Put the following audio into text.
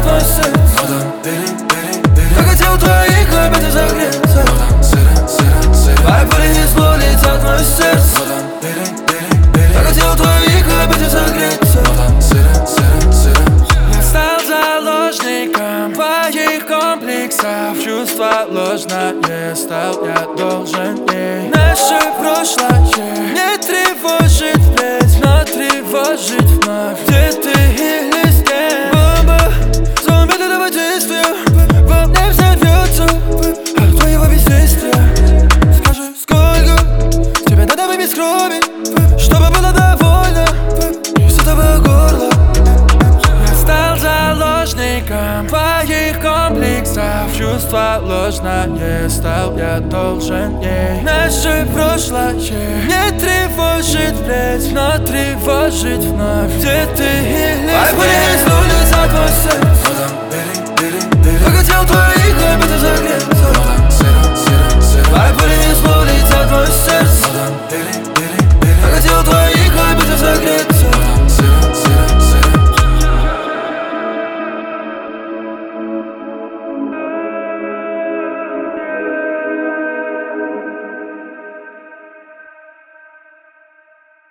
твой сердце. Вода, бери. Я хотел в твоих объятиях согреться. Вода, сыра. Твои пули из летят в мое сердце. Вода, бери. Я хотел в твоих объятиях согреться. Вода, сыра. Я стал заложником твоих комплексов. Чувство ложное стал я должен ей. Наше прошлое не тревожит впредь, но тревожит вновь. Где ты или с кем? Бомба, замедленного действия. Во мне взорвется от твоего бездействия. Скажи, сколько тебе надо выпить крови, чтобы было довольно из этого горла? Я стал заложником твоих комплексов. Чувство ложное стал я должен ей. Наше прошлое не тревожит впредь, но тревожит вновь. Где ты или с кем? Пули за твой сердце. Вода, бери. Я хотел в твоих объятиях согреться. Вода, сыра. Твои пули за твой сердце. Вода, бери. Я хотел в твоих объятиях согреться.